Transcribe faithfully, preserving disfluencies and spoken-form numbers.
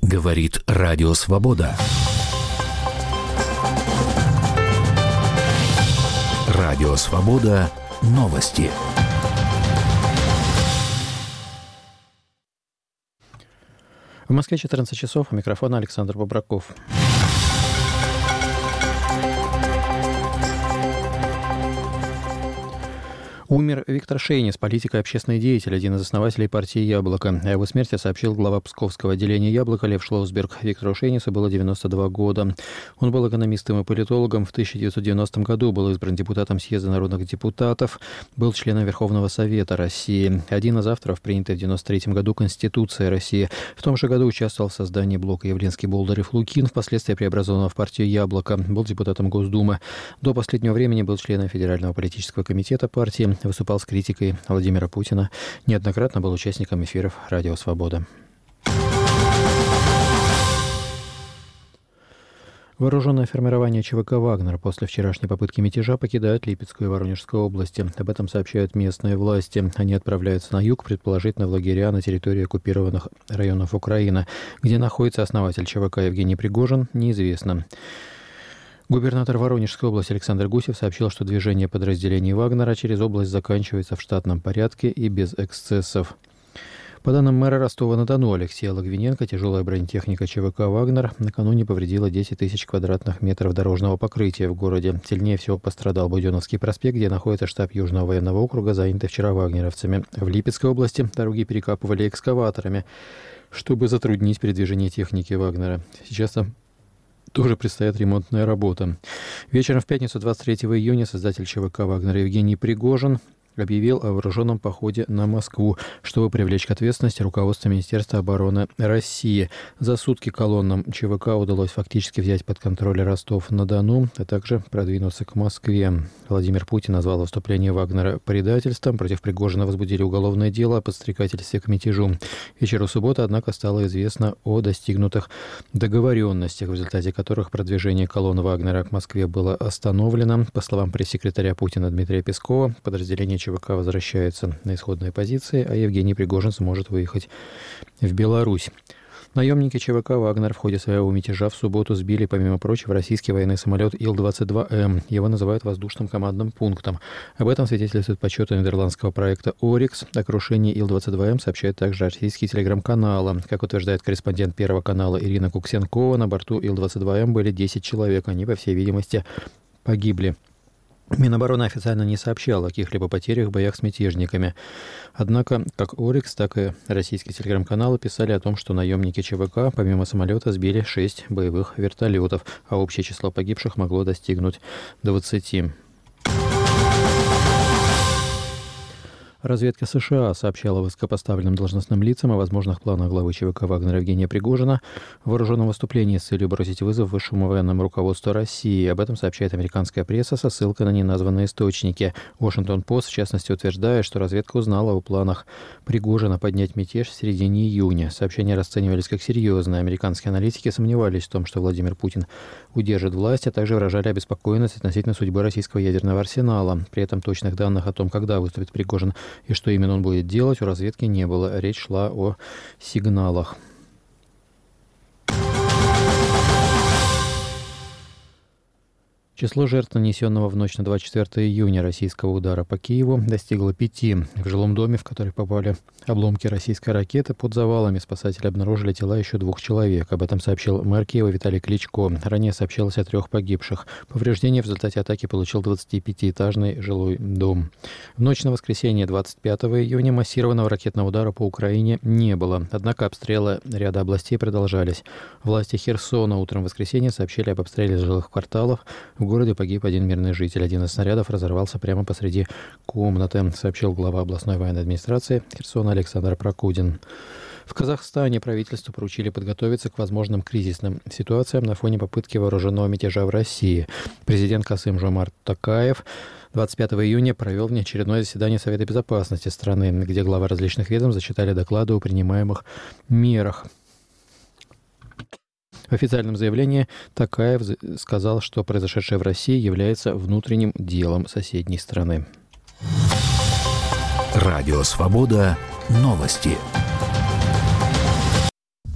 Говорит Радио Свобода. Радио Свобода. Новости. В Москве четырнадцать часов. У микрофона Александр Бобраков. Умер Виктор Шейнис, политик и общественный деятель, один из основателей партии «Яблоко». О его смерти сообщил глава Псковского отделения «Яблоко» Лев Шлоусберг. Виктору Шейнису было девяносто два года. Он был экономистом и политологом. В тысяча девятьсот девяностом году был избран депутатом Съезда народных депутатов, был членом Верховного Совета России. Один из авторов принятой в девяносто третьем году Конституции России. В том же году участвовал в создании блока Явлинский, Болдырев, Лукин, впоследствии преобразованного в партию «Яблоко». Был депутатом Госдумы. До последнего времени был членом Федерального политического комитета партии. Выступал с критикой Владимира Путина. Неоднократно был участником эфиров «Радио Свобода». Вооруженное формирование ЧВК «Вагнер» после вчерашней попытки мятежа покидают Липецкую и Воронежскую области. Об этом сообщают местные власти. Они отправляются на юг, предположительно в лагеря на территории оккупированных районов Украины. Где находится основатель ЧВК Евгений Пригожин, неизвестно. Губернатор Воронежской области Александр Гусев сообщил, что движение подразделений «Вагнера» через область заканчивается в штатном порядке и без эксцессов. По данным мэра Ростова-на-Дону Алексея Логвиненко, тяжелая бронетехника ЧВК «Вагнер» накануне повредила десять тысяч квадратных метров дорожного покрытия в городе. Сильнее всего пострадал Буденновский проспект, где находится штаб Южного военного округа, занятый вчера вагнеровцами. В Липецкой области дороги перекапывали экскаваторами, чтобы затруднить передвижение техники «Вагнера». Сейчас там тоже предстоит ремонтная работа. Вечером в пятницу, двадцать третьего июня, создатель ЧВК «Вагнер» Евгений Пригожин объявил о вооруженном походе на Москву, чтобы привлечь к ответственности руководство Министерства обороны России. За сутки колоннам ЧВК удалось фактически взять под контроль Ростов-на-Дону, а также продвинуться к Москве. Владимир Путин назвал выступление «Вагнера» предательством. Против Пригожина возбудили уголовное дело о подстрекательстве к мятежу. Вечеру субботы, однако, стало известно о достигнутых договоренностях, в результате которых продвижение колонн «Вагнера» к Москве было остановлено. По словам пресс-секретаря Путина Дмитрия Пескова, подразделение ЧВК возвращается на исходные позиции, а Евгений Пригожин сможет выехать в Беларусь. Наемники ЧВК «Вагнер» в ходе своего мятежа в субботу сбили, помимо прочего, российский военный самолет Ил двадцать два Эм. Его называют воздушным командным пунктом. Об этом свидетельствует подсчеты нидерландского проекта «Орикс». О крушении Ил двадцать два Эм сообщают также российские телеграм-каналы. Как утверждает корреспондент Первого канала Ирина Куксенкова, на борту Ил двадцать два Эм были десять человек. Они, по всей видимости, погибли. Минобороны официально не сообщал о каких-либо потерях в боях с мятежниками. Однако, как «Орикс», так и российские телеграм-каналы писали о том, что наемники ЧВК помимо самолета сбили шесть боевых вертолетов, а общее число погибших могло достигнуть двадцати. Разведка США сообщала высокопоставленным должностным лицам о возможных планах главы ЧВК «Вагнера» Евгения Пригожина в вооруженном выступлении с целью бросить вызов высшему военному руководству России. Об этом сообщает американская пресса со ссылкой на неназванные источники. Вашингтон-Пост, в частности, утверждает, что разведка узнала о планах Пригожина поднять мятеж в середине июня. Сообщения расценивались как серьезные. Американские аналитики сомневались в том, что Владимир Путин удержит власть, а также выражали обеспокоенность относительно судьбы российского ядерного арсенала. При этом точных данных о том, когда выступит Пригожин и что именно он будет делать, у разведки не было. Речь шла о сигналах. Число жертв, нанесенного в ночь на двадцать четвёртого июня российского удара по Киеву, достигло пяти. В жилом доме, в который попали обломки российской ракеты, под завалами спасатели обнаружили тела еще двух человек. Об этом сообщил мэр Киева Виталий Кличко. Ранее сообщалось о трех погибших. Повреждения в результате атаки получил двадцатипятиэтажный жилой дом. В ночь на воскресенье двадцать пятого июня массированного ракетного удара по Украине не было. Однако обстрелы ряда областей продолжались. Власти Херсона утром в воскресенье сообщили об обстреле жилых кварталов. В городе погиб один мирный житель. Один из снарядов разорвался прямо посреди комнаты, сообщил глава областной военной администрации Херсона Александр Прокудин. В Казахстане правительству поручили подготовиться к возможным кризисным ситуациям на фоне попытки вооруженного мятежа в России. Президент Касым-Жомарт Токаев двадцать пятого июня провел внеочередное заседание Совета безопасности страны, где главы различных ведомств зачитали доклады о принимаемых мерах. В официальном заявлении Токаев сказал, что произошедшее в России является внутренним делом соседней страны. Радио Свобода. Новости.